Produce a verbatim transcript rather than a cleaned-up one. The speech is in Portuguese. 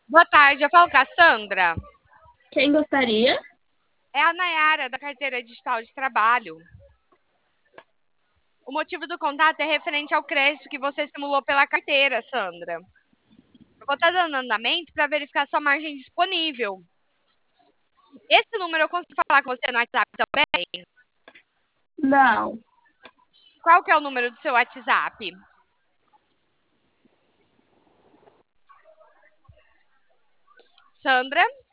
Boa tarde, eu falo com a Sandra. Quem gostaria? É a Nayara, da carteira digital de trabalho. O motivo do contato é referente ao crédito que você simulou pela carteira, Sandra. Eu vou estar dando andamento para verificar sua margem disponível. Esse número eu consigo falar com você no WhatsApp também? Não. Qual que é o número do seu WhatsApp? Sandra?